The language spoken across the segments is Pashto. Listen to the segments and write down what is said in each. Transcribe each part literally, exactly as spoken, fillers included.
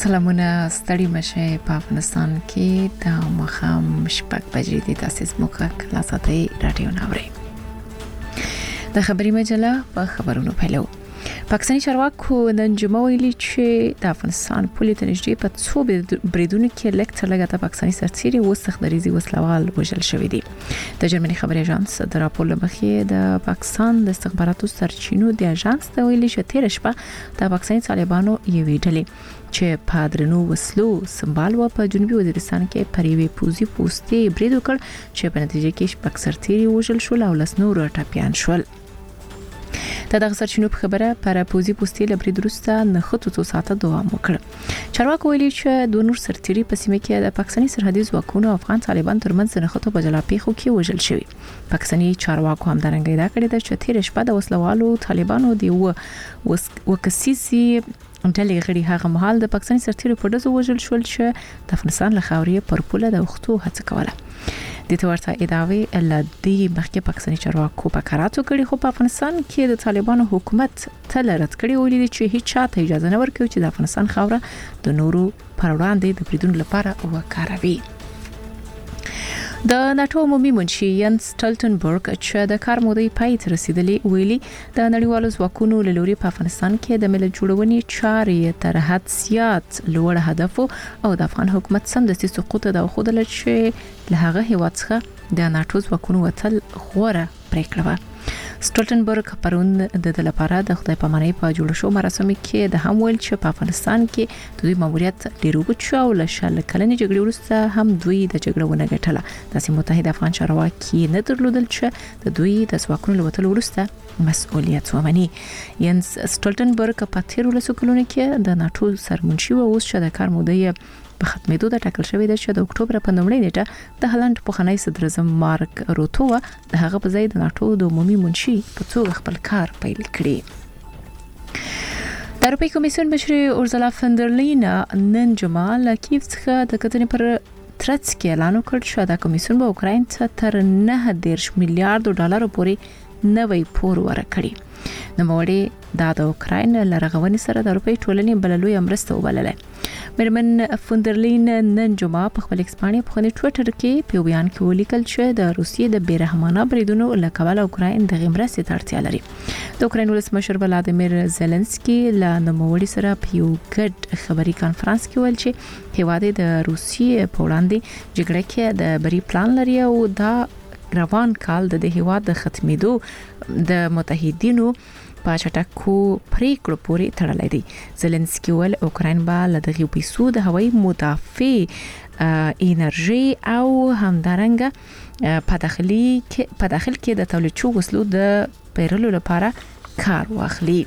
سلامونه ستړي مشه په افغانستان کې د مخام شپږ بجې د تاسیس موقع کلاساتي رادیو ناوري د خبري مجله په خبرونو پیلو. پاکستاني چارواکو نن جمعه ویلي چې د افغانستان پولیس نږدې په څو بریدونو کې لکه تر لږه د پاکستاني سرتیري وسخدريزي وسلوال وژل شوی دی. د جرمني خبري اژانس د راپور لمخې د پاکستان د استخباراتو سرچینو د اژانس ته ویلي چې تیر شپه د پاکستاني طالبانو یوې ډلې چې په درنو وسلو سمبال و په جنوبي وزیرستان کې پریوي پوزي پوسټي برید وکړ چې په نتیجه کې شپږ سرتیري وژل شول او لس نور ټپيان شول. د دغه سرچینو په خبره پر پوزي پوسټي لبري درسته نه خطو څو ساعته دوام وکړ. چارواکو ویلي چې دوه نور سرتیري په سیمه کې د پاکستاني سرحدي ځواکونو او افغان طالبان ترمنځ نه خطو په جلا پیښو کې وژل شوی. پاکستاني چارواکو هم درنګ دا کړی د چې تیر شپه د وسلوالو طالبانو دی و وکسيسي ډلې غړي هغه مهال د پاکستاني سرتیرو په دزو وژل شول چې د افغانستان له خاورې پر پوله د وختو هڅه کوله. د تورته ادعاوی لدی مخکې پاکستاني چارواکو په کاراتو کړي خو په افغانستان کې د طالبانو حکومت تل رد کړي ولې چې هیڅ چاته اجازه نه ورکوي چې د افغانستان خاوره د نورو پر وړاندې د بریدون لپاره وکاروي. د ناتو عمومي منشي ینس سټولټنبرګ چې د کار مودې پای ته رسیدلې ویلي د نړیوالو ځواکونو له لوري په افغانستان کې د ملت جوړونې چارې تر حد زیات لوړ هدف او د افغان حکومت سمدستي سقوط د خودل چې له هغه هیواد څخه د ناتو ځواکونو وتل غوړه پریکړه و. سټولټنبرګ پرون د د لپاره د خدای پامانۍ په جوړ شو مراسم کې د هم ویل چې په افغانستان کې د دوی ماموریت ډیر وګت شو او لشل کلنې جګړې وروسته هم دوی د جګړې ونه ګټله. د سیمه متحده افغان چارواکي نه درلودل چې د دوی د ځواکونو لوتل وروسته مسؤلیت ومني. ینس سټولټنبرګ په تیر ولسو کلونو کې د ناتو سرمنشي او اوس چې د کار مودې په ختمېدو د ټاکل شوې ده چې د اکتوبر په لومړۍ نیټه د هالند پخوانی صدر اعظم مارک روته د هغه په ځای د ناتو د عمومي منشي په توګه خپل کار پیل کړی. د اروپای کمیسیون مشر اورزلا فندرلاین نن جمعه له کیف څخه د کتنې پر ترڅ کې اعلان وکړ چې د کمیسیون به اوکراین ته تر نه دېرش میلیارډ ډالر پورې نوې پور ورکړي. نو موړي د اوکراین لرغونی سره د اروپای ټولنې بللوي امرسته وبلله. مرمن فندرلاین نن جمعه په خپل ایکسپانیا په خپل ټوئیټر کې په بیان کې ولیکل چې د روسیې د بیرحمانه بریدونو له کبله اوکراین د غمرسي تړتیا لري. د اوکراین ولسمشر ولادیمیر زيلنسکي له نوموړي سره په یو ګډ خبري کانفرنس کې ویل چې هیواد د روسیې په وړاندې جګړه کې د بری پلان لري او دا روان کال د هیواد د ختمېدو د متحدینو په چټکو پریکړو پورې تړلې دي. زيلنسکي ول اوکراین به له دغه پیسو د هوایي مدافع انرژي او همدارنګه په داخلي کې په داخل کې د تولید شو وسلو د پیرلو لپاره کار واخلي.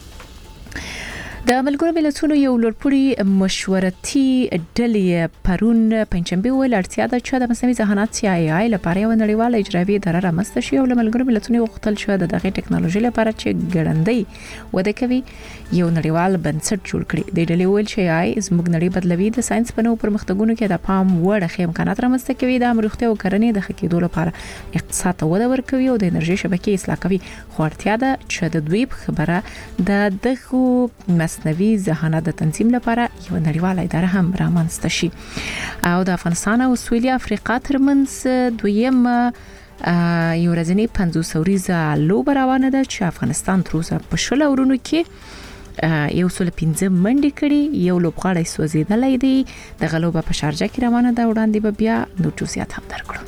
د ملګرو ملتونو یو لوړپوړي مشورتي ډلې پرون پنځمبه ول اړتیا ده چې د مصنوعي ذهانت سی آی آی لپاره یو نړیواله اجرایي اداره رامنځته شي او د ملګرو ملتونو وختل شو د دغه ټکنالوژي لپاره چې ګړندۍ وده کوي یو نړیوال بنسټ جوړ کړي. د ډلې ول چې آی زموږ نړۍ بدلوي د ساينس په نوو پرمختګونو کې د پام وړ خې امکانات رامنځته کوي د امروختي او کرنې د خکېدو لپاره اقتصاد ته وده ورکوي او د انرژي شبکې اصلاح کوي. خو اړتیا ده چې د دوی خبره د دغه مصنوعي ذهانت د تنظیم لپاره یو نړیواله اداره هم رامنځته شي. او د افغانستان او سویلي افریقا ترمنځ دویم یو ورځنی پنځوس اوریزه لوبه روانه ده چې افغانستان تر اوسه په شل اورونو کې یو سل پنځه منډې کړي. یو لوبغاړی سوځیدلې دی. د غلوبه په شارجه کې روانه ده. وړاندې به بیا نو جزئیات هم درکړو.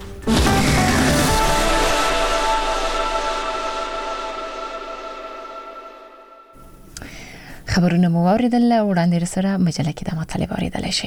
خبرونه مو اوریدل. وړاندې سره مجله کې د مطالب اوریدل شي.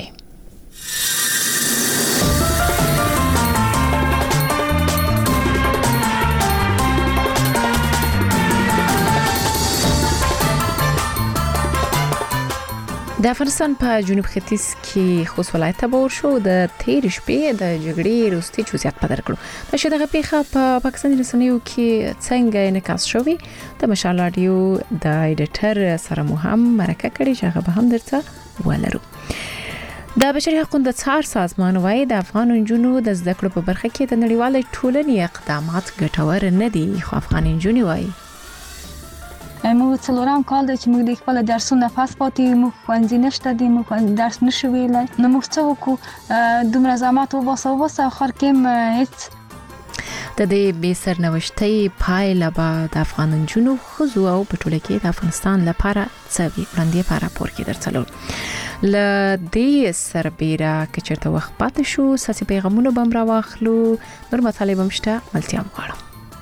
د افغانستان په جنوب ختیځ کې خوست ولایت ته باور شو د تیر شپې د جګړې وروستي جزئیات په درکړو. د شدغه پیښه په پاکستاني رسنیو کې څنګه انعکاس شوی د مشال رادیو د ایډیټر سره مو هم مرکه کړې چې هغه به هم درته ولرو. د بشري حقوقو د څار سازمان وايي د افغان انجونو د زده کړو په برخه کې د نړیوال ټولنې اقدامات ګټور نه دي. خو افغان انجونې وايي موږ څلورم کال دی چې موږ د خپل درسونه پاس پاتې یو، موږ ښوونځي نشته دی، موږ درس نشو ویلی، نو موږ څه وکړو؟ دومره زحمت وباسه وباسه آخر کې هیڅ. د دې بې سرنوشتۍ پایله به د افغان نجونو ښځو او په ټوله کې د افغانستان لپاره څه وي؟ وړاندې په راپور کې درڅلو. له دې سربیره که چېرته وخت پاتې شو ساسي پیغامونه به هم راواخلو، نور مطالب هم شته، ملتیا هم غواړم.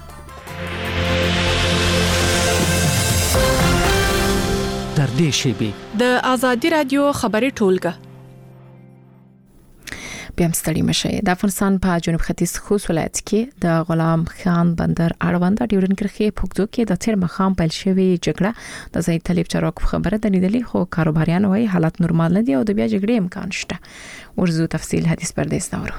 تر دې شیبې د آزادي رادیو خبري ټولګه بیا هم ستړي مشئ. د افغانستان په جنوب ختیځ خوست ولایت کې د غلام خان بندر اړوند د ډیورنډ کرښې په اوږدو کې د تیر ماښام پیل شوې جګړه د ځایي طالب چارواکو خبره ده لیدلې، خو کاروباریان وايي حالات نورمال نه دي او د بیا جګړې امکان شته. ورزو تفصیل حدیث پردیس نورو.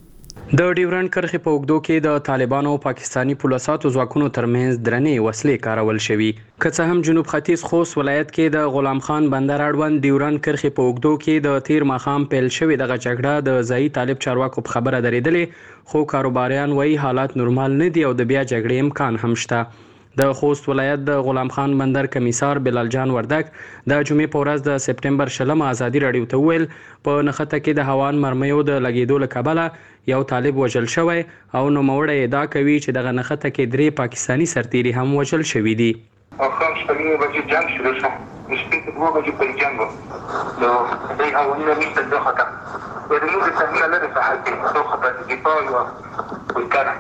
د ډیورنډ کرښې په اوږدو کې د طالبانو او پاکستاني پولیسو ځواکونو ترمنځ درنې وسلې کارول شوي. که څه هم جنوب ختیځ خوست ولایت کې د غلام خان بندر اړوند ډیورنډ کرښې په اوږدو کې د تیر ماښام پیل شوې دغه جګړه د ځایي طالب چارواکو په خبره درېدلې، خو کاروباریان وايي حالات نورمال نه دي او د بیا جګړې امکان هم شته. د خوست ولایت د غلام خان بندر کمیسار بلال جان وردک د جمعې په ورځ د سپټمبر شلمه ازادي رادیو ته ویل په نښته کې د هوان مرمیو د لګیدو له کبله یو طالب وژل شوی او نوموړی ادعا کوي چې دغه نښته کې درې پاکستاني سرتیري هم وژل شوي دي. اخر شپږ بجې جنگ شروع شو، د شپې دوه بجې پر جنگ و، نو دوی هوانونه نشته دوه خطه د نور تحمیل لري په حال کې دوه خطه دفاع و وکړه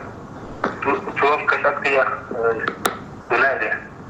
څوم کسات کې دناده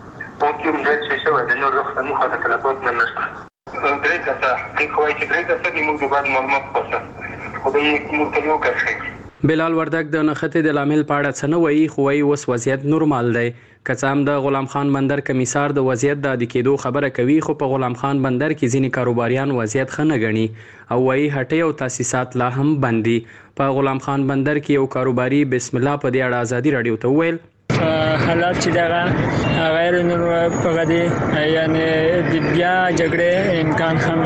وكيم جالس يسوي لأنه الرخصة مو خاطر تلقوت من الناس دريد أسا في كويت دريد أسا اللي موجود بعد ما المقصة وبي مبتلوك الشيء. بلال وردک د نښتې د لامل په اړه څه نه وایي، خو وایي اوس وضعیت نورمال دی. که څه هم د غلام خان بندر کمیسار د وضعیت د عادي کېدو خبره کوي، خو په غلام خان بندر کې ځینې کاروباریان وضعیت ښه نه ګڼي او وایي هټۍ او تاسیسات لا هم بند دي. په غلام خان بندر کې یو کاروباري بسم الله په دې اړه ازادي رادیو ته وویل حالات چې دغه غیر نورمال په غدي یعنی د بیا جګړې امکان هم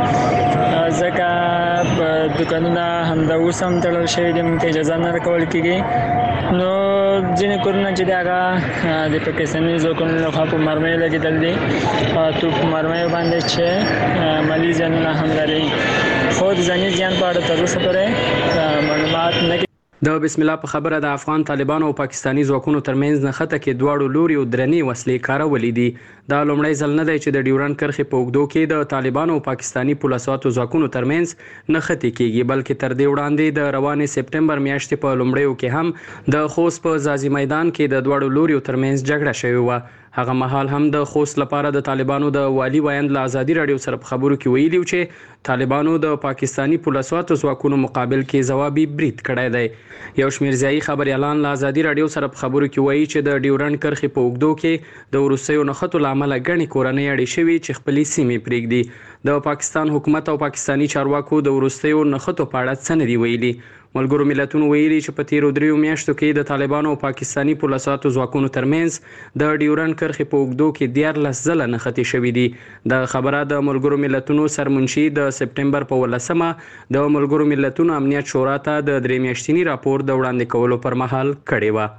شته، ځکه په دکانونه همدا اوس هم تړل شوي دي، موږ ته اجازه نه راکول کېږي. نو ځینې کورونه چې دغه د پاکستاني ځواکونو لخوا په مرمیو لګېدل دي، تو په مرمیو باندې چې مالي زیانونه هم لري، خو د ځاني زیان په اړه تر اوسه پورې معلومات نه. د بسم الله په خبره د افغان طالبانو او پاکستاني ځواکونو ترمنځ نښته کې دواړو لوري او درنې وسلې کارولې دي. دا لومړی ځل نه دی چې د ډیورنډ کرښې په اوږدو کې د طالبانو او پاکستاني پولیسو ځواکونو ترمنځ نښتې کېږي، بلکې تر دې وړاندې د روانې سپټمبر میاشتې په لومړیو کې هم د خوست په ځاځي میدان کې د دواړو لوري ترمنځ جګړه شوې وه. هغه مهال هم د خوست لپاره د طالبانو د والي ویاند له ازادي رادیو سره په خبرو کې ویلي چې طالبانو د پاکستاني پولیسو ځواکونو مقابل کې ځوابي برید کړی دی. یو شمېر ځایي خبریالان له ازادي رادیو سره په خبرو کې وایي چې د ډیورنډ کرښې په اوږدو کې د وروستیو نښتو له امله ګڼې کورنۍ اړې شوي چې خپلې سیمې پرېږدي. د پاکستان حکومت او پاکستاني چارواکو د وروستیو نښتو په اړه څه نه دي ویلي. ملګرو ملتونو ویلي چې په تیرو دریو میاشتو کې د طالبانو او پاکستاني پولیسو ځواکونو ترمنځ د ډیورنډ کرښې په اوږدو کې دیارلس ځله نښتې شوي دي. د خبره د ملګرو ملتونو سرمنشي د سپټمبر په ولسمه د ملګرو ملتونو امنیت شورا ته د درې میاشتني راپور د وړاندې کولو پر مهال کړې وه.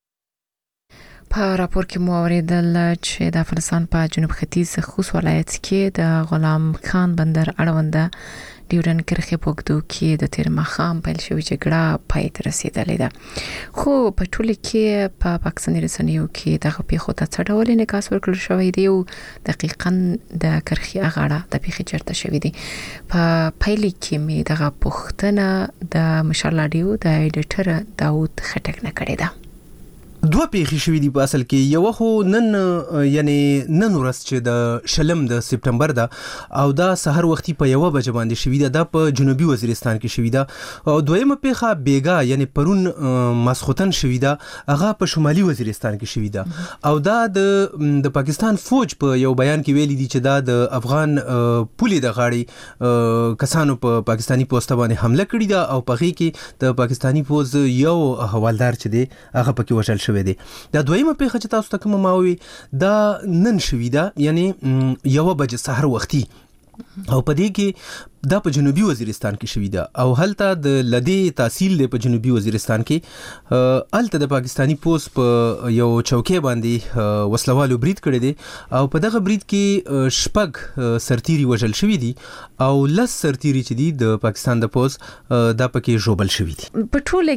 په راپور کې مو اوریدل چې د افغانستان په جنوب ختیځ خوست ولایت کې د غلام خان بندر اړوند ډیورنډ کرښې په اوږدو کې د تیر ماښام پیل شوې جګړه پای ته رسېدلې ده، خو په ټوله کې په پاکستاني رسنیو کې دغه پیښو ته څه ډول انعکاس ورکړل شوی دی او دقیقاً د کرښې هغه اړه د پیښې چیرته شوې دي. په پیل کې مې دغه پوښتنه د مشال راډیو د ایډیټر داود خټک نه کړې ده. دوه پیښې شوې دي په اصل کې، یو خو نن یعنی نن ورځ چې د شلم د سپټمبر ده او دا سحر وختي په یو بجې باندې شوې ده، د په جنوبي وزیرستان کې شوې ده. او دویمه پیښه بیګا یعنی پرون ماسخوتن شوې ده، هغه په شمالي وزیرستان کې شوې ده. او دا د د پاکستان فوج په یو بیان کې ویلي دي چې دا د افغان پولې د غاړي کسانو په پاکستاني پوسټ باندې حمله کړې ده او په هغې کې د پاکستاني فوج یو حوالدار چې دی هغه پکې وژل شوی دی. دا دویمه پیښه چې تاسو ته کومه ما وی دا نن شوې ده، یعنی یو بجې سحر وختي او په دې کې دا په جنوبي وزیرستان کې شوې ده او هلته د لدې تحصیل دی په جنوبي وزیرستان کې هلته د پاکستانی پوس په یو چوکۍ باندې وسلوالو برید کړی دی او په دغه برید کې شپږ سرتیري وژل شوي دي او لس سرتیري چې دي د پاکستان د پوس دا پکې ژوبل شوي دي. په ټوله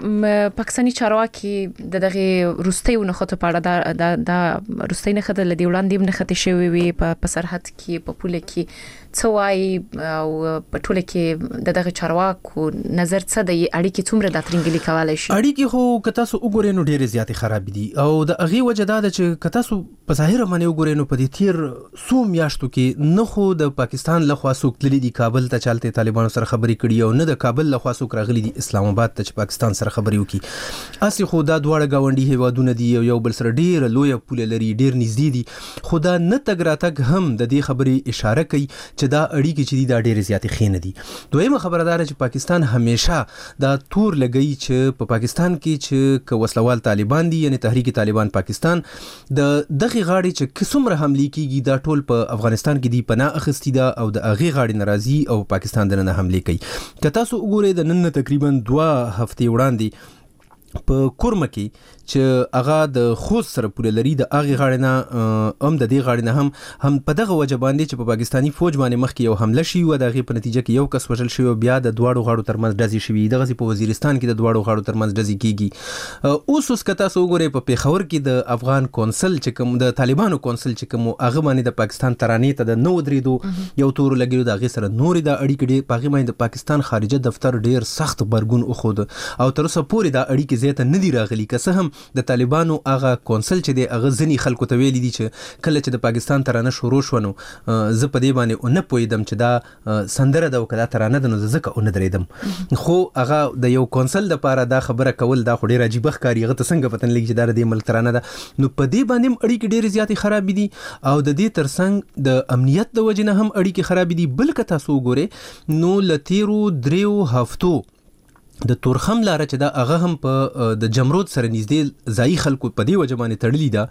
کې پاکستانی چارواکي د دغه روستي نخښته پاړه دا د روستي نخښته لدی وړاندې نخښته شوی وي په سرحد کې په پوله کې څوای او په ټوله کې د دغه چارواکو نظر څه دی اړیکې څومره د ترنګلي کولای شي؟ اړیکې خو کته سو وګورئ نو ډېرې زیاتې خراب دي او د هغه وجه دا ده چې کته سو په ظاهر باندې وګورئ نو په دې تیر سو میاشتو کې نه خو د پاکستان لخوا څوک تللی دي کابل ته چالتې طالبانو سره خبرې کړي او نه د کابل لخوا څوک راغلي دي اسلام آباد ته چې پاکستان سره خبرې وکړي. اصلي خو دا دواړه گاونډي هیوادونه دي او یو بل سره ډېر لوی پوله لري ډېر نږدې دي خو دا نه تګ راتګ هم د دې خبرې اشاره کوي چې دا اړیکې چې دا ډېر زیاتې خې نه دي. دویمه خبردار چې پاکستان همیشه دا تور لګئی چې په پاکستان کې چې ک وسلوال طالبان دي یعنی تحریک طالبان پاکستان د دغه غاړي چې څومره حمله کیږي دا ټول په افغانستان کې دی پناه اخستی دا او د هغه غاړي ناراضي او پاکستان دنه حمله کوي. که تاسو وګورئ د نن تقریبا دوه هفتې وړاندې په کورمه کې چې هغه د خوست سره پوله لري د هغه غاړې نه هم د دې غاړې نه هم هم په دغه وجه باندې چې په پاکستانی فوج باندې مخکې یو حمله شي او د هغه په نتیجه کې یو کس وژل شوی بیا د دواړو غاړو ترمنځ ډزې شوي دغه په وزیرستان کې د دواړو غاړو ترمنځ ډزې کیږي. اوس اوس کته سو ګورې په پیښور کې د افغان کونسل چې کوم د طالبانو کونسل چې کوم هغه باندې د پاکستان ترانې ته د نو درېدو یو تور لګیدو د هغه سره نورې د اړیکې په هغه باندې د پاکستان خارجه دفتر ډیر سخت برګون اوخود او تر اوسه پورې د اړیکې زیاته نه دی راغلي که څه هم د طالبانو هغه کونسل چې دی هغه ځنی خلکو ته ویلي دي چې کله چې د پاکستان ترانه شروع شونه زه په دې باندې نه پویدم چې دا سندره د وکړه ترانه د نو ځکه اون درېدم خو هغه د یو کونسل د پاره دا خبره کول دا خو ډیر عجیب ښکاری هغه ته څنګه پتن لګي چې دا د ملک ترانه ده نو په دې باندې اړیکې ډیر زیاتې خراب دي او د دې ترڅنګ د امنیت د وجنه هم اړیکې خراب دي. بلکې تاسو ګوره نو لتیرو دریو هفتو د تورخم لاره چې دا هغه هم په د جمرود سره نږدې ځای خلکو په دی وجه باندې تړلی دا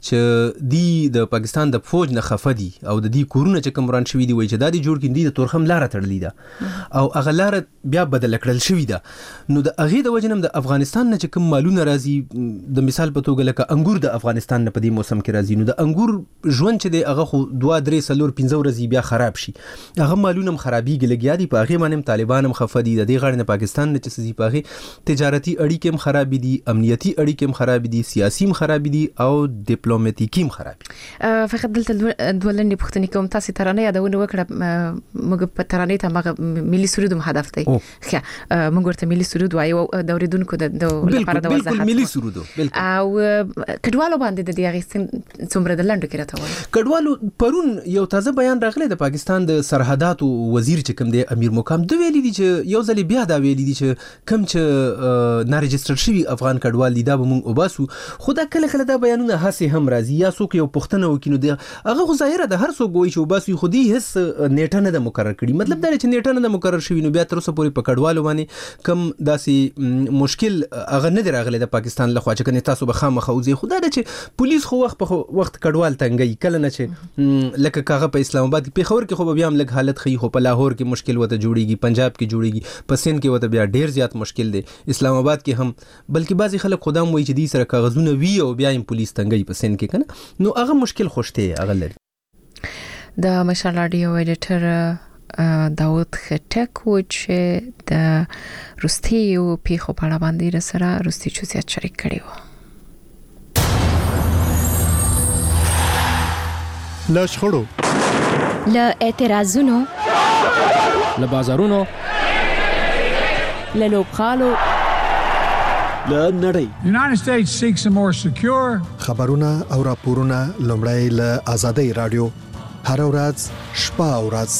چې دی د پاکستان د فوج نه خفه دي او د دې کورونه چې کوم ران شوی دی وای چې دا دی جوړ کیندي د تورخم لاره تړلی دا او هغه لاره بیا بدل کړل شوی دا نو د هغه د وجه نه د افغانستان نه چې کوم مالونه راځي د مثال په توګه لکه انګور د افغانستان نه په دې موسم کې راځي نو د انګور ژوند چې دی هغه خو دوه درې سلور پنځه ورځې بیا خراب شي هغه مالونه خرابېږي لګیا دي په هغه باندې طالبان هم خفه دي د دې غاړه نه پاکستان نه چې دي په تجارتي اړیکې هم خراب دي امنیتي اړیکې هم خراب دي سیاسي هم خراب دي او ډیپلوماټیکي هم خراب دي. فقط دلته دولنې پښتني کوم تاسو ترانه یادونه وکړه موږ په ترانه ته موږ ملي سرود هم هدف دی ښه موږ ورته ملي سرود وایو د اوریدونکو د لپاره د وضاحت بالکل ملي سرود او کډوالو باندې د دې هغه څومره د لندو کې راته وایي کډوالو پرون یو تازه بیان راغلی د پاکستان د سرحداتو وزیر چې کوم دی امیر مقام دوی ویلي دي چې یو ځل بیا دا ویلي دي چې کوم چې نه ريجستر شوی افغان کډوال دي دا به مونږ وباسو خو دا کله کله دا بیانونه هسه هم راځي یا څوک یو پښتنه وکینو دی هغه خو ظاهره د هر څوک وایي چې وباسو خو دی هیڅ نیټه نه د مقرر کړي مطلب دا چې نیټه نه د مقرر شوی نو بیا تر اوسه پورې په کډوالو باندې کم داسې مشکل هغه نه دی راغلی د پاکستان لخوا چې کنه تاسو به خامخا وځي خو دا چې پولیس خو وخت په وخت کډوال تنګي کله نه چې لکه کاغه په اسلام آباد کې پیښور کې خو بیا هم لګ حالت خي خو په لاهور کې مشکل وته جوړيږي پنجاب کې جوړيږي په سند کې وته بیا ډیر زیات مشکل دی اسلام آباد کې هم بلکې بعضی خلک خدام وایي چې دې سره کاغذونه وی او بیا هم پولیس تنګي په سند کې کنه نو هغه مشکل خوشته هغه لري. د مشال رادیو ایډیټر داود خټک و چې د روستي او پیښو په اړه باندې سره روستي چوزیات شریک کړي و. لا شخړو لا اعتراضونو لا بازارونو لا لوبخالو لا نړۍ. The United States seeks a more secure خبرونه او راپورونه لومړی له آزادۍ رادیو هر ورځ شپه او ورځ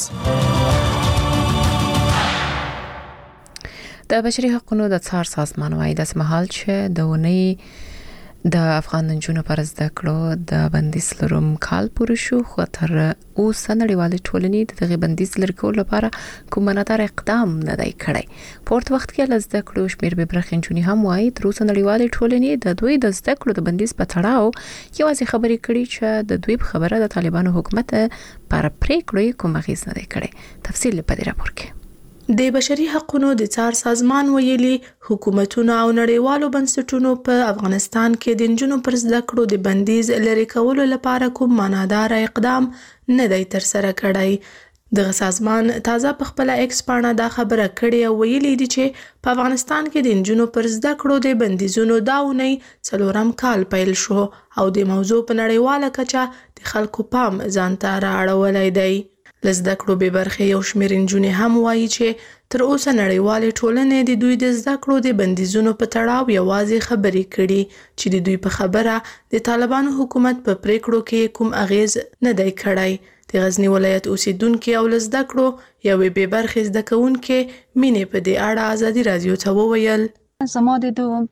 د بشري حقوقو د څار سازمان وايي د سمحال چې د ونی د افغان نجونو پر زده کړو د بندیز لروم کال پوره شو خو تر اوسه نړیوالې ټولنې د دغه بندیز لرې کولو لپاره کوم منظر اقدام نه دی کړی. په ورته وخت کې له زده کړو شمېر به برخې نجونې هم وایي تر اوسه نړیوالې ټولنې د دوی د زده کړو د بندیز په تړاو یوازې خبرې کړي چې د دوی په خبره د طالبانو حکومت پر پریکړې کوم اغېز نه دی کړی. تفصیل په دې راپور کې. د بشري حقوقو د څار سازمان ویلي حکومتونه او نړیوالو بنسټونو په افغانستان کې د نجونو پر زده کړو د بندیز لرې کولو لپاره کوم معنادار اقدام نه دی ترسره کړی. دغه سازمان تازه په خپل ایکس پاڼه دا خبره کړې او ویلي دي چې په افغانستان کې د نجونو پر زده کړو د بندیزونو داونی څلورم کال پیل شو او د موضوع په نړیواله کچه د خلکو پام ځان ته رااړولی دی. لزده کړو به برخه یو شمېر نجونې هم وایي چې تر اوسه نړیوالې ټولنې د دوی د زده کړو د بندیزونو په تړاو یوازې خبرې کړي چې د دوی په خبره د طالبانو حکومت په پریکړو کې کوم اغیز نه دی کړی. د غزنی ولایت اوسیدونکو او لزده کړو یوې به برخه زده کوونکې مینې په دې اړه ازادي رادیو ته وویل. زما د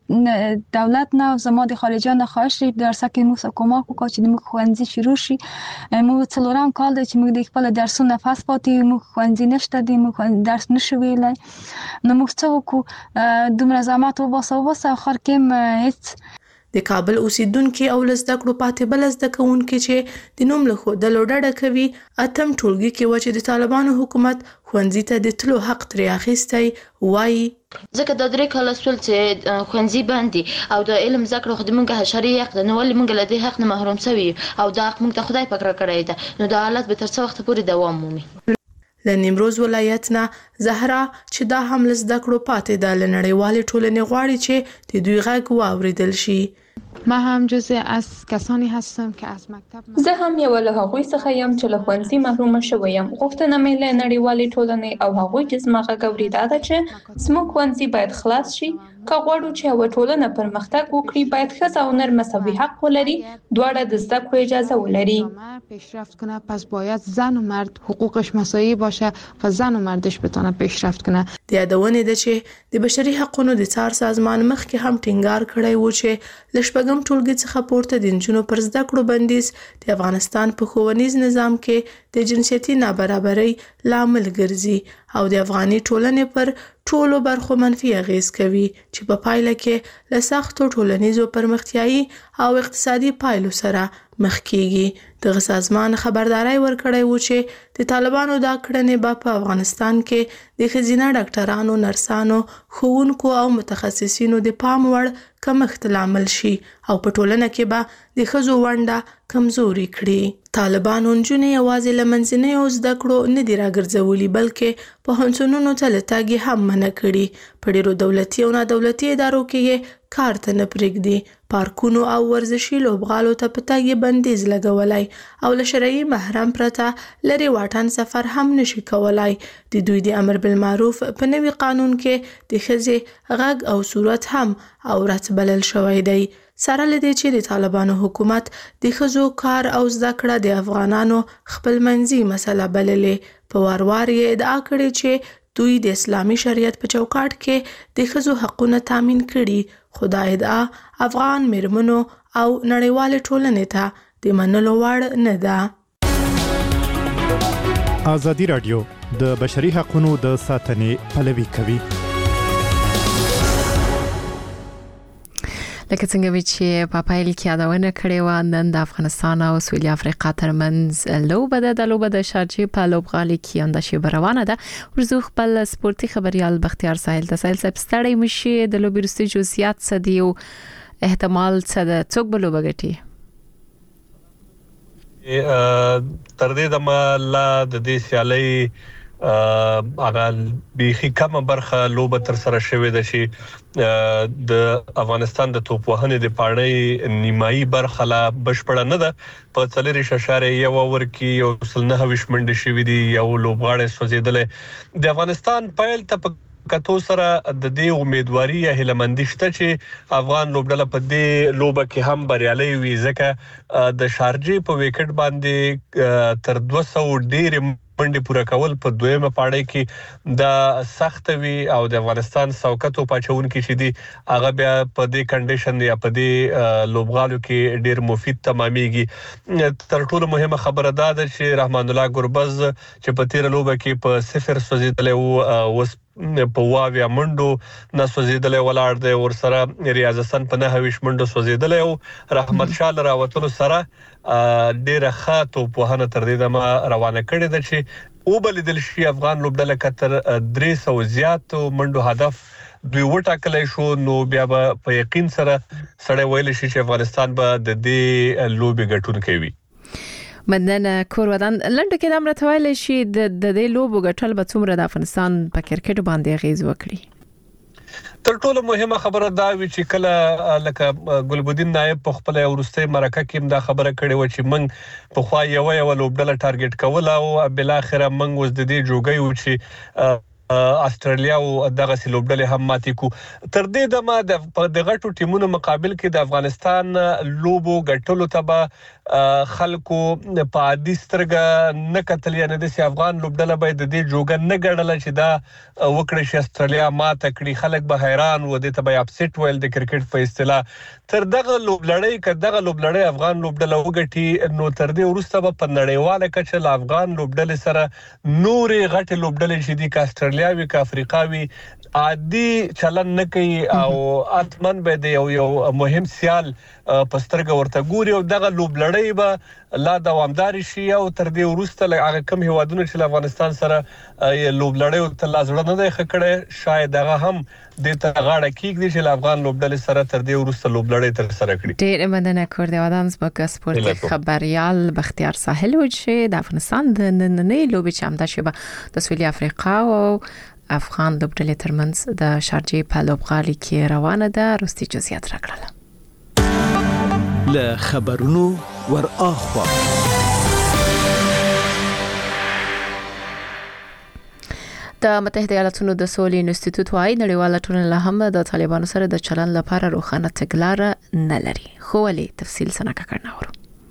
دولت نه او زما د خارجیان نه خواهش لري درسه کې موږ کمک وکړو چې موږ خوندزي شروع شي. موږ څلورم کال دی چې موږ د خپل درسونو پاس پاتې موږ خوندزي نشته دی موږ درس نشو ویلای. نو موږ څه وکړو دومره زحمت وباسو وباسو اخر کې هیڅ. د کابل اوسیدونکو او لزده کړو پاتې بل زده کوونکو چې د نوم له خودلو ډډه کوي اتم ټولګي کې و چې د طالبانو حکومت خوندزي ته د تلو حق ترې اخیستی وایي. ځکه د درې کاله سول چې خوندزي باندې او د علم زکړه خو د مونږه حشري حق د نو ولې مونږ له دې حق نه محروم سوي او دا حق مونږ ته خدای پکړه کړی ده نو دا حالت به تر څو وخت پورې دوام مومي. له نیمروز ولایت نه زهرا چې دا هم لزده کړو پاتې ده له نړیوالې ټولنې غواړي چې د دوی غږ واوریدل شي. ما هم جزء از کسانی هستم که از مکتب زه هم یو له هغوی څخه یم چې له ښوونځي محروم شوم یم. غوښتنه مې له نړیوالې ټولنې او هغوی چې زما غږ اورېدا ده چې زموږ ښوونځي باید خلاص شي. که غواړو چې یوه ټولنه پرمختګ وکړي باید ښځه او نر مساوي حق ولري دواړه د زده کړو اجازه ولري. پیشرفت کنه پس باید زن و مرد حقوقش مساوی باشه و زن و مردش بتونه پیشرفت کنه. د یادونې ده چې د بشري حقوقو د څار سازمان مخکې هم ټینګار کړی و چې له شپږم ټولګي څخه پورته د نجونو پر زده کړو بندیز د افغانستان په ښوونیز نظام کې د جنسیتي نابرابرۍ لامل ګرځي او د افغاني ټولنې پر ټولو برخو منفي اغیز کوي چې په پایله کې له سختو ټولنیزو پرمختیایي او اقتصادي پایلو سره مخ کیږي. دغه سازمان خبرداري ورکړی و چې د طالبانو دا کړنې به په افغانستان کې د ښځینه ډاکټرانو، نرسانو، ښوونکو او متخصصینو د پام وړ کمښت لامل شي او په ټولنه کې به د ښځو ونډه کمزوري کړي. طالبانو نجونې یوازې له منځنیو زده کړو نه دي راګرځولي بلکې پوهنتونونو ته له تګ یې هم منع کړي. په ډېرو دولتي او نادولتي ادارو کې یې کار ته نه پرېږدي. پارکونو او ورزشي لوبغالو ته په تګ یې بندیز لګولی او له شرعي محرم پرته لرې واټن سفر هم نشي کولای. د دوی د امر بالمعروف په نوي قانون کې د ښځې غږ او صورت هم عورت بلل شوی دی. سره لدې چې د طالبانو حکومت د ښځو کار او زده کړه د افغانانو خپل منځي مسله بللې. په وار وار یې ادعا کړې چې دوی د اسلامي شریعت په چوکاټ کې د ښځو حقونه تامین کړي خو دا ادعا افغان میرمنو او نړیوالې ټولنې ته د منلو وړ نه ده. ازادي رادیو د بشري حقوقو د ساتنې پلوي کوي. لکه څنګه چې په پایل کې یادونه کړې و نن د افغانستان او سویلي افریقا ترمنځ لوبه ده. د لوبه د شارجې په لوبغالي کې اندازې روانه ده. ورزو خپل سپورتي خبريال بختیار ساحل ته ساحل صاحب ستړی مشي د لوبې وروستي جزئیات څه دي او احتمال څه ده څوک به لوبه ګټي؟ تر دې دمه لا د دې سیالي اغه به کومه برخه لوبه تر سره شوې ده چې د افغانستان د توپ وهنې د پاړې نیمایي برخه لا بشپړه نه ده. په څلوري شاشاره یو اور کې یو سلنه هوښ منډه شوې دي یو لوبغاړی سوځیدل. د افغانستان پایل ته کتو سره د دې امیدواري یا هیلمندي شته چې افغان لوبډله په دې لوبه کې هم بریالي وي ځکه د شارجې په وکټ باندې تر دوه سوه ډېر منډي پوره کول په دویمه پاړۍ کې د سخت وی او د افغانستان سوکتو پاچون کې شدي هغه بیا په دې کنډیشن یا په دې لوبغالو کې ډیر مفید تمامېږي. تر ټولو مهمه خبره دا ده چې رحمان الله ګربز چې په تیر لوبه کې په صفر سوځیدل او وس په واویا منډو نه سوځیدل ولاړ دی ور سره ریاض حسن په نه هویش منډو سوځیدل او رحمت شاه راوتلو سره ډیر خاطو په هنه تر دې دمه روانه کړې ده چې او بلدل شي افغان لوبډله کتر درې سو زیات منډو هدف دوی وټاکلای شو نو بیا په یقین سره سړی ویل شي چې افغانستان به د دې لوبي ګټونکی وي. مننه کور ودان لنډه کې د امر تویل شي د دې لوبو ګټل به څومره د افغانستان په کرکټ باندې غیز وکړي. تر ټولو مهمه خبره دا وی چې کله لکه ګلبدین نائب په خپل ورسته مرکه کې دا خبره کړې و چې موږ په خوا یو یو لوبډله ټارګټ کول او بل اخره موږ وز د دې جوګي و چې استرالیا او دغه سلوبډلې هم ماتې کو. تر دې دمه د غټو ټیمونو مقابل کې د افغانستان لوبو ګټلو ته خلکو په عادي سترګه نه کتل یا نه د افغان لوبډله باید د دې جوګه نه ګڼل چې دا وکړي چې استرالیا ماته کړي. خلک به حیران و د ته به اپسیټ ویل د کرکټ په اصطلاح. تر دغه لوبلړۍ ک دغه لوبلړۍ افغان لوبډله وګټي نو تر دې وروسته په نړیواله کچه افغان لوبډله سره نورې غټ لوبډلې چې د کاستر لاوی کا افریقاوي عادي چلن نه کوي او اتمن به دی یو یو مهم سیال پسترګ ورته ګوري او دغه لوبلړۍ به لا دوامدار شي او تر دې وروسته هغه کم هیوادونو چې افغانستان سره لوبلړۍ ته لازړه نه دی خکړه شاید هغه هم د ته غاړه کېږي چې افغان لوبډلې سره تر دې وروسته لوبلړۍ تر سره کړي. ډېر مننه کور دی ودانس په سپورت خبريال بختیار ساحل و چې د افغانستان د نننۍ لوبې چې همدا شبه د سویلي افریقا او افغان لوبډلې ترمنځ د شارجې په لوبغالي کې روانه ده روستي جزئیات راکړل. له خبرونو ور اخوا د متحده ایالاتونو د سولې انسټیټیوټ وايي نړیواله ټولنه له هم د طالبانو سره د چلن لپاره روښانه تګلاره نه لري. خو ولې تفصیل سنکه کړناورو.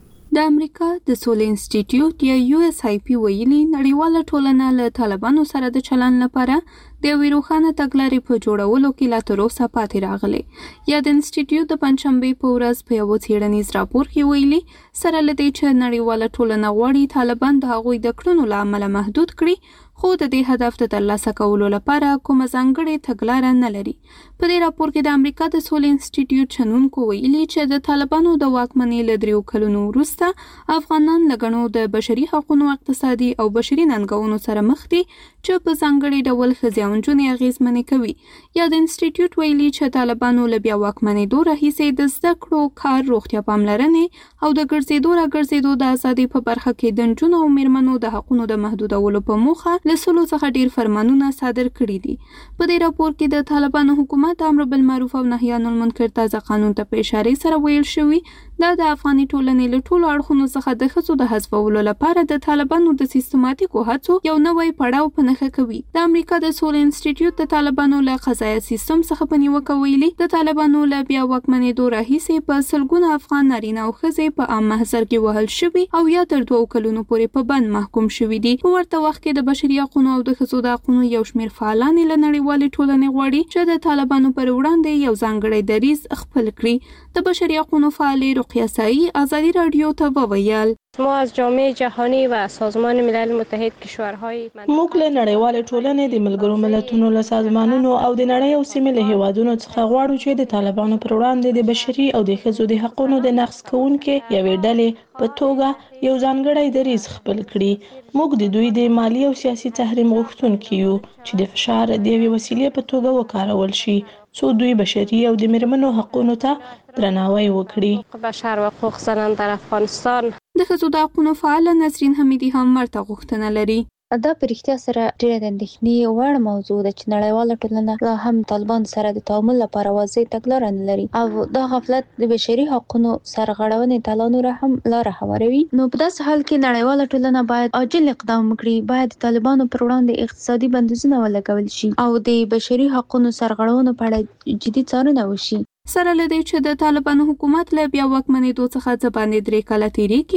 د امریکا د سولې انسټیټیوټ یا یو اس آی پی ویلي نړیواله ټولنه له طالبانو سره د چلن لپاره د ویروخانه تګلارې په جوړولو کې لا تر اوسه پاتې راغلي. یا د انسټیټیوټ د پنځشنبه په ورځ په یو څېړنیز راپور کې ویلي سره لدی چې نړیواله ټولنه غواړي طالبان د هغوی د کړنو لامل محدود کړي خو د دې هدف ته ترلاسه کولو لپاره کومه ځانګړې تګلاره نه لري. په دې راپور کې د امریکا د سولې انسټیټیوټ شنونکو ویلي چې د طالبانو د واکمنۍ له دریو کلونو وروسته افغانان له ګڼو د بشري حقوقو اقتصادي او بشري ننګونو سره مخ دي چې په ځانګړي ډول ښځې او نجونې اغېزمنې کوي. یا د انسټیټیوټ ویلي چې طالبانو له بیا واکمنېدو راهیسې د زده کړو کار روغتیا پاملرنې او د ګرځېدو را ګرځېدو د ازادۍ په برخه کې د نجونو او میرمنو د حقوقو د محدودولو په موخه له سلو څخه ډیر فرمانونه صادر کړي دي. په دې راپور کې د طالبانو حکومت امر بالمعروف او نهي عن المنکر تازه قانون ته په اشاره سره ویل شوی دا د افغاني ټولنې له ټولو اړخونو څخه د ښځو د حذفولو لپاره د طالبانو د سیستماتیکو هڅو یو نوی پړاو په نښه کوي. د امریکا د سولې انسټیټیوټ د طالبانو له قضایي سیستم څخه په نیوکه ویلي د طالبانو له بیا واکمنېدو راهیسې په سلګونه افغان نارینه او ښځې په عام محضر کې وهل شوي او یا تر دوو کلونو پورې په بند محکوم شوي دي. په ورته وخت کې د بشري حقوقو او د ښځو د حقوقو یو شمېر فعالان له نړیوالې ټولنې غواړي چې د طالبانو پر وړاندې یو ځانګړی دریځ خپل کړي. د بشري حقوقو فعال رقیه سعیدی آزادی رادیو ته وویل ما از جامعه جهانی و سازمان ملل متحد کشورهای موږ له نړیوالې ټولنې د ملګرو ملتونو له سازمانونو او د نړۍ او سیمې له هیوادونو څخه غواړو چې د طالبانو پر وړاندې د بشري او د ښځو د حقوقو د نقض کوونکې یوې ډلې په توګه یو ځانګړی دریځ خپل کړي. موږ د دوی د مالی او سیاسي تحریم غوښتونکي یو چې د فشار د یوې وسیلې په توګه وکارول شي څو دوی بشري او د میرمنو حقوقو ته درناوی وکړي. بشر و حقوق زنان در افغانستان د ښځو د حقوقو فعال نسرین حمیدی هم ورته غوښتنه لري. دا په رښتیا سره ډېره د اندېښنې وړ موضوع ده چې نړیواله ټولنه لا هم طالبان سره د تعامل لپاره واضح تګلاره نه لري او دا غفلت د بشري حقوقو سرغړونې ته لا نوره هم لاره هواروي. نو په داسې حال کې نړیواله ټولنه باید عاجل اقدام وکړي. باید د طالبانو پر وړاندې اقتصادي بندیزونه ولګول شي او د بشري حقوقو سرغړونو په اړه جدي څارنه وشي. سره لدی چې د طالبانو حکومت له بیا واکمنېدو څخه ځبانې درې کاله تیریږي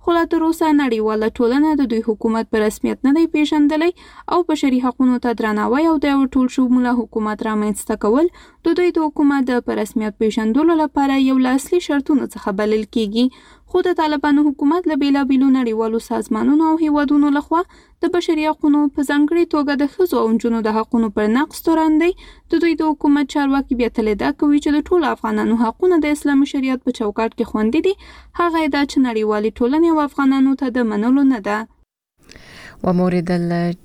خو لا تر اوسه نړیواله ټولنه د دوی حکومت په رسمیت نه دی پیژندلی او بشري حقوقو ته درناوی او د ټول شموله حکومت رامنځته کول د دوی د حکومت د په رسمیت پیژندلو لپاره یو له اصلي شرطونو څخه بلل کیږي. خو د طالبانو حکومت له بیلابیلو نړیوالو سازمانونو او هیوادونو لخوا د بشري حقوقو په ځانګړي توګه د ښځو او نجونو د حقوقو پر نقض تورن دی. د دوی د حکومت چارواکي بیا تل دا کوي چې د ټولو افغانانو حقونه د اسلامي شریعت په چوکاټ کې خوندي دي. هغه دا چې نړیوالې ټولنې او افغانانو ته د منلو نه ده. و موریدل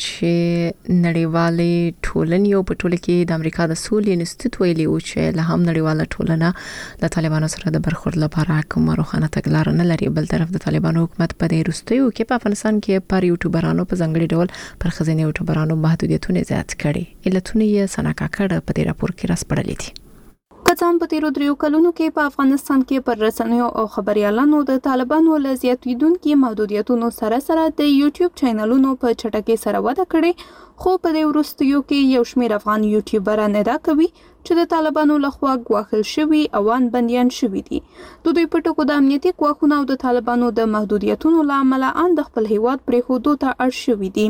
چې نړیوالې ټولنې او په ټوله کې د امریکا د سولې انسټیټیوټ ویلي و چې له هم نړیواله ټولنه د طالبانو سره د برخورد لپاره کوم روښانه تګلارې نه لري. بل طرف د طالبانو حکومت په دې وروستیو کې په افغانستان کې پر یوټیوبرانو په ځانګړي ډول پر خزینه یوټیوبرانو محدودیتونه زیات کړي. علتونه یې سناکا کړه په دې راپور کې راسپړلې دي. قطعاً په تیرو دریو کلونو کې په افغانستان کې پر رسنیو او خبريالانو د طالبانو له زیاتېدونکو محدودیتونو سره سره د یوټیوب چینلونو په چټکۍ سره وده کړې. خو په دې وروستیو کې یو شمېر افغان یوټیوبران ادعا کوي چې د طالبانو لخوا ګواښل شوي اوان بنديان شوي دي. د دوی په ټکو د امنیتي ګواښونو او د طالبانو د محدودیتونو له امله ان د خپل هیواد پرېښودو ته اړ شوي دي.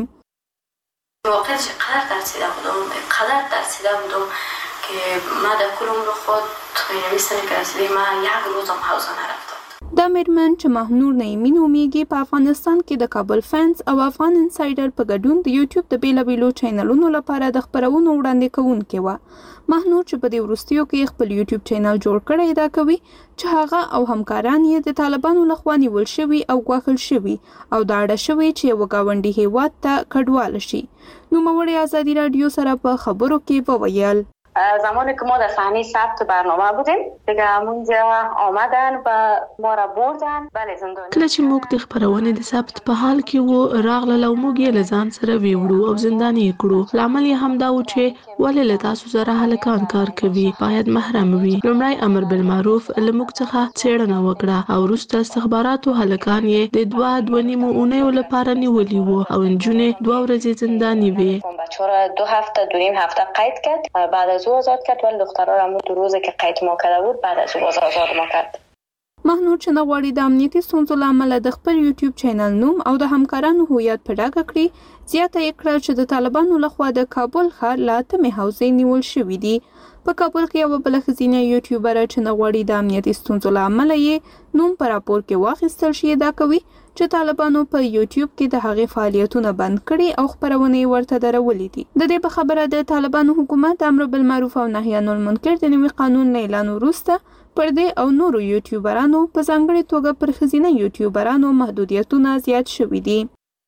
واقعا چقدر ترسیده بودم قدر ترسیده بودم که ما در کلم رو خود نمیستنی که رسیده ما یک روزم حوزه نرفتم. دا میرمن چې مهنور نعیمي نومیږي په افغانستان کې د کابل فینس او افغان انسایډر په ګډون د یوټیوب د بیلابیلو چینلونو لپاره د خبرونو وړاندې کوونکې وه. مهنور چې په دې وروستیو کې خپل یوټیوب چینل جوړ کړی دا کوي چې هغه او همکاران یې د طالبانو لخوا نیول شوي او ګواښل شوي او دا اړه شوي چې یو گاونډي هیواد ته کډواله شي. نوموړې ازادي رادیو سره په خبرو کې وویل زمانی که ما در صحنه ثبت برنامه بودیم دیگه همونجا آمدن و ما را بردن بله زندانی. کله چې موږ د خبرونې د ثبت په حال کې وو راغله او موږ یې له ځان سره ویوړو او زندانی کړو. لامل یې هم دا و چې ولې له تاسو سره هلکان کار کوي باید محرم وي. لومړی امر بالمعروف له موږ څخه څېړنه وکړه او وروسته استخباراتو هلکان یې د دوه دوه نیمو اونیو لپاره نیولي وو او نجونې دوه ورځې زندانی وې. بچه‌ها را دو هفته دو نیم هفته قید کرد بعد از او آزاد کرد ولی دخترها را همون دو روزه که قید ما کرده بود بعد از او آزاد ما کرد. مهنور چې نه غواړي د امنیتي ستونزو له امله د خپل یوټیوب چینل نوم او د همکارانو هویت په ډاګه کړي زیاته یې کړه چې د طالبانو لخوا د کابل ښار له اتمې حوزې نیول شوي دي. په کابل کې یوه بله ښځینه یوټیوبره چې نه غواړي د امنیتي ستونزو له امله یې نوم په راپور کې واخیستل شي دا کوي چې طالبانو په یوټیوب کې د هغې فعالیتونه بند کړي او خپرونې ورته درولې دي. د دې په خبره د طالبانو حکومت امر بالمعروف او نهی عن المنکر د نوي قانون نه اعلان وروسته پر دې او نورو یوټیوبرانو په ځانګړي توګه پر ښځینه یوټیوبرانو محدودیتونه زیات شوي دي.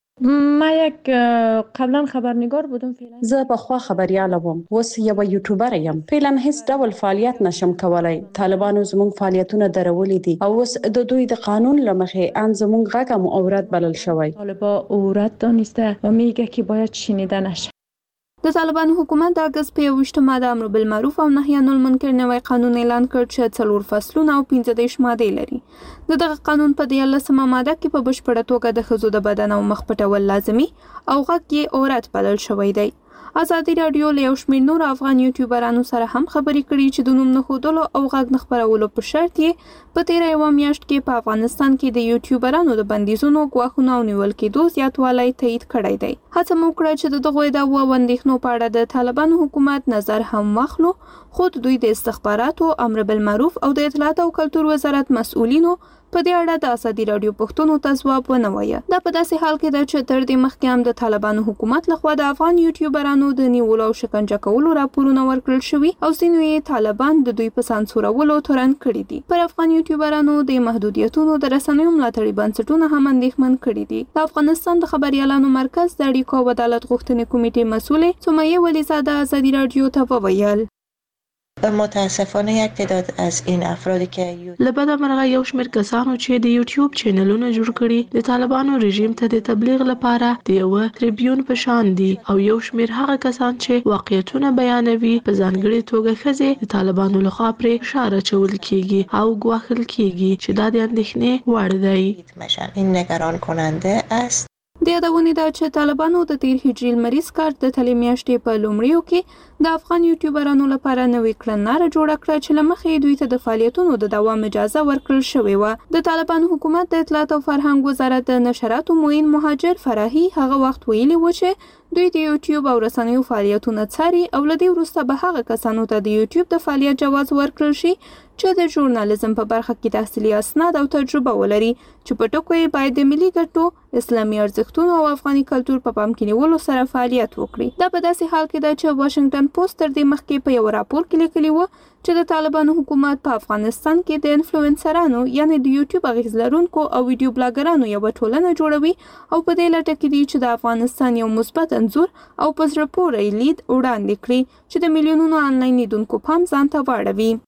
ما یک قبلا خبرنگار بودم فعلا زه بخوا خبریاله وم اوس یو یوټیوبر یم فعلا هیڅ ډول فعالیت نشم کولای. طالبانو زموږ فعالیتونه درولې دي او اوس د دوی د قانون لمخې ان زموږ غږ هم عورت بلل شوی. طالبا عورت دانسته و میگه که باید شنیده نشه. د طالبانو حکومت د اگست په یوویشتمه ماده امر بالمعروف او نهی عن المنکر نوی قانون اعلان کړ چې څلور فصلونه او پنځه دېرش مادې لري. د دغه قانون په دیارلسمه ماده کې په بشپړه توګه د ښځو د بدن او مخ پټول لازمي او غږ یې عورت بلل شوی دی. ازادي رادیو له یو شمېر نور افغان یوټیوبرانو سره هم خبرې کړي چې د نوم نه ښودلو او غږ نه خپرولو په شرط یې په تیره یوه میاشت کې په افغانستان کې د یوټیوبرانو د بندیزونو ګواښونو او نیول کېدو زیاتوالی تایید کړی دی. هڅه مو وکړه چې د دغو ادعاوو او اندېښنو په اړه د طالبانو حکومت نظر هم واخلو خو د دوی د استخباراتو امر بالمعروف او د اطلاعات او کلتور وزارت مسؤلینو په دې اړه د ازادي رادیو پښتنو ته ځواب ونه وایه. دا په داسې حال کې ده چې تر دې مخکې هم د طالبانو حکومت لخوا د افغان یوټیوبرانو د نیولو او شکنجه کولو راپورونه ورکړل شوي او ځینو یې طالبان د دوی په سانسورولو تورن کړي دي. پر افغان یوټیوبرانو د محدودیتونو د رسنیو ملاتړي بنسټونه هم اندېښمن کړي دي. د افغانستان د خبریالانو مرکز د اړیکو او عدالت غوښتنې کمیټې مسؤلې سمیه ولیزاده ازادي رادیو ته وویل متاسفانه یک تعداد از این افرادی که لبد مرغه یو شمېر کسانو چې د یوټیوب چینلونه جوړ کړي د طالبانو رژیم ته د تبلیغ لپاره د یو تریبیون په شان دي او یو شمېر هغه کسان چې واقعیتونه بیانوي په ځانګړي توګه ښځې د طالبانو لخوا پرې اشاره چول کیږي او ګواښل کیږي چې دا د اندېښنې وړ دی. این نگران کننده است. د یادونې ده چې طالبانو د تیر هجري لمریز کال د تلې میاشتې په لومړیو کې د افغان یوټیوبرانو لپاره نوې کړنلاره جوړه کړه چې له مخې دوی ته د فعالیتونو د دوام اجازه ورکړل شوې وه. د طالبانو حکومت د اطلاعات او فرهنګ وزارت د نشراتو معین مهاجر فرحي هغه وخت ویلي و چې دوی د یوټیوب او رسنیو فعالیتونه څاري او له دې وروسته به هغه کسانو ته د یوټیوب د فعالیت جواز ورکړل شي چې د ژورنالیزم په برخه کې تحصیلي اسناد او تجربه ولري چې په ټکو یې باید د ملي ګټو، اسلامي ارزښتونو او افغاني کلتور په پام کې نیولو سره فعالیت وکړي. دا په داسې حال کې ده چې واشنگټن پوسټ تر دې مخکې په یو راپور کې لیکلي و چې د طالبانو حکومت په افغانستان کې د انفلوئنسرانو یعنی د یوټیوب اغېز لرونکو او ویډیو بلاګرانو یوه ټولنه جوړوي او په دې لټه کې دي چې د افغانستان یو مثبت انځور او په زړه پورې لید وړاندې کړي چې د میلیونونو آنلاین لیدونکو پام ځان ته واړوي.